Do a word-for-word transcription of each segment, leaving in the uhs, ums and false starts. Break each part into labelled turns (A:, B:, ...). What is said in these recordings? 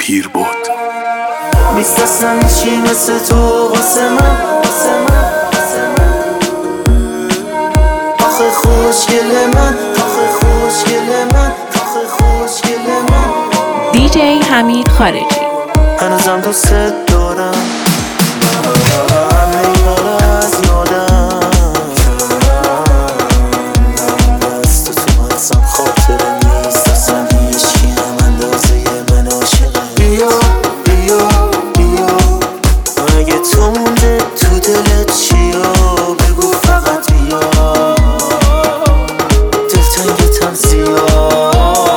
A: پیر بود.
B: نیست اصلا هیچی مثل تو واسه من، واسه من، واسه من. آخه خوشگل من، آخه خوشگل من، آخه خوشگل من.
C: دی جی حمید خارجی.
B: هنوزم دوست دارم، همه اینا رو از یادم. دست تو هستم خاطره نیست اصلا هیچکی هم اندازه من عاشقه. بیا بیا بیا اگه تو مونده تو دلت چیا بگو فقط بیا. دلتنگتم زیاد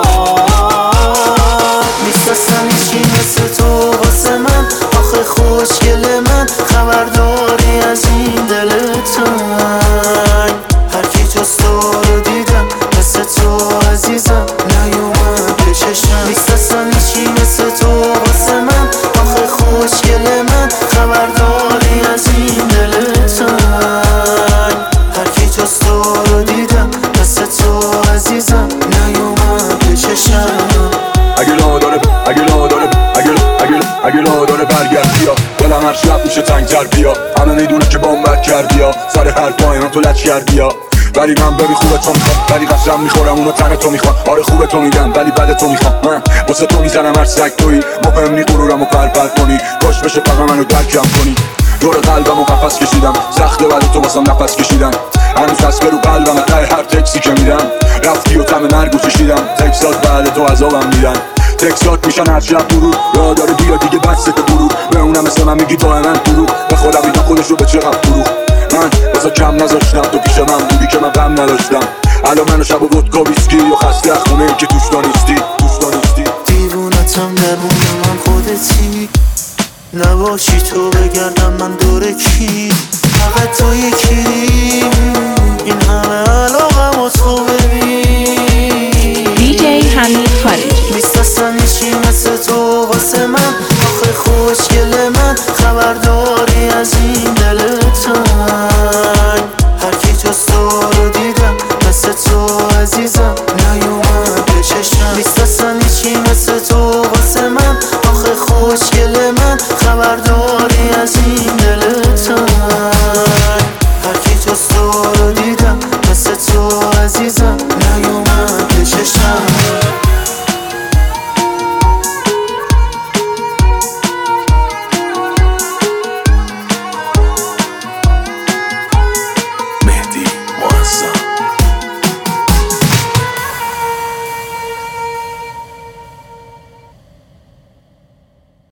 B: نیست اصلا هیچی مثل تو واسه من. آخه خوشگل من خبرداری از این دل تنگ. هر کی جز تو رو دیدم مثل تو عزیزم نیومد به چشم. نیست اصلا هیچی مثل تو واسه من. آخه خوشگل من خبرداری از این دل تنگ. هر کی جز تو رو دیدم مثل تو عزیزم نیومد به چشم.
D: اگه لا داره اگه لا داره اگه اگه اگه لا داره برگرد بیا. دلم هر شب میشه تنگ‌تر بیا. همه میدونه که بام بد کردی یا سر هر پاینا تو لچ کردی یا. ولی من ببین خوبه تو میخوام ولی قسم میخورم اونو تن تو میخوام. آره خوبه تو میگم ولی بد تو میخوام. من واسه تو میزنم هر سگ تویی. مهم نی غرورمو پرپر کنی. کاش بشه فقط منو درکم کنی. دور قلبمو قفس کشیدم سخته ولی تو واسم نفس کشیدم. هنوز دست برو قلبم ته هر تکسی که میدم. رفتی و تم مرگو کشیدم. تکسات بعد تو عذابم میدن. تکسات میشن هر شب درود. را داره بیا دیگه بس ست برود. به اونم مثل من میگی دائما دروغ. به خودم میگم خودشو به چقدر فروخ. من واسه کم نذاشتم تو پیش من بودی که من غم نداشتم. الان منو شب و ودکا ویسکی و خسته خونه ای که توش تو نیستی توش تو نیستی.
B: دیوونتم درمون من خودتی. نباشی تو بگردم من دور کی. فقط تو یکی این همه علاقم و تو ببین.
C: دی جی حمید خارجی.
B: نیست اصلا هیچی مثل تو واسه من. آخه خوشگل من خبرداری از این دل تنگ. هر کی جز تو رو دیدم مثل تو عزیزم نیومد به چشم. نیست اصلا هیچی مثل تو